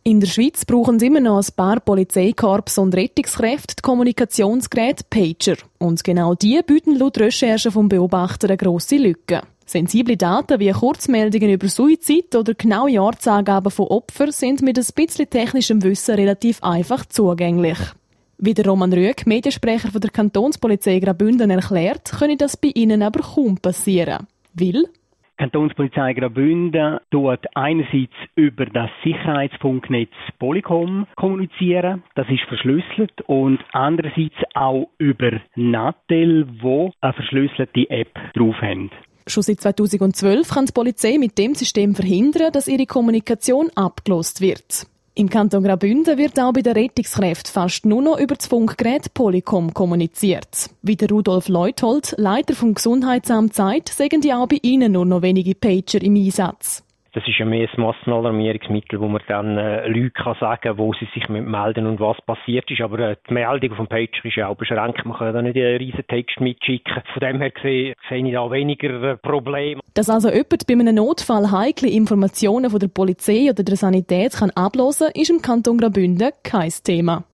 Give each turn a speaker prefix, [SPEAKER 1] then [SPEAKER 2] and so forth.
[SPEAKER 1] In der Schweiz brauchen immer noch ein paar Polizeikorps und Rettungskräfte die Kommunikationsgeräte Pager. Und genau die bieten laut Recherchen vom Beobachter eine grosse Lücke. Sensible Daten wie Kurzmeldungen über Suizid oder genaue Ortsangaben von Opfern sind mit ein bisschen technischem Wissen relativ einfach zugänglich. Wie der Roman Rüegg, Mediensprecher von der Kantonspolizei Graubünden, erklärt, könne das bei ihnen aber kaum passieren. Weil
[SPEAKER 2] die Kantonspolizei Graubünden tut einerseits über das Sicherheitsfunknetz Polycom kommunizieren, das ist verschlüsselt, und andererseits auch über Natel, wo eine verschlüsselte App drauf haben.
[SPEAKER 1] Schon seit 2012 kann die Polizei mit dem System verhindern, dass ihre Kommunikation abgelost wird. Im Kanton Graubünden wird auch bei den Rettungskräften fast nur noch über das Funkgerät Polycom kommuniziert. Wie der Rudolf Leuthold, Leiter vom Gesundheitsamt, sagt, sagen die auch bei ihnen nur noch wenige Pager im Einsatz.
[SPEAKER 3] Das ist ja mehr ein Massenalarmierungsmittel, wo man dann Leuten kann sagen, wo sie sich melden und was passiert ist. Aber die Meldung vom Pager ist ja auch beschränkt. Man kann da nicht einen riesen Text mitschicken. Von dem her sehe ich da weniger Probleme.
[SPEAKER 1] Dass also jemand bei einem Notfall heikle Informationen von der Polizei oder der Sanität kann abhören, ist im Kanton Graubünden kein Thema.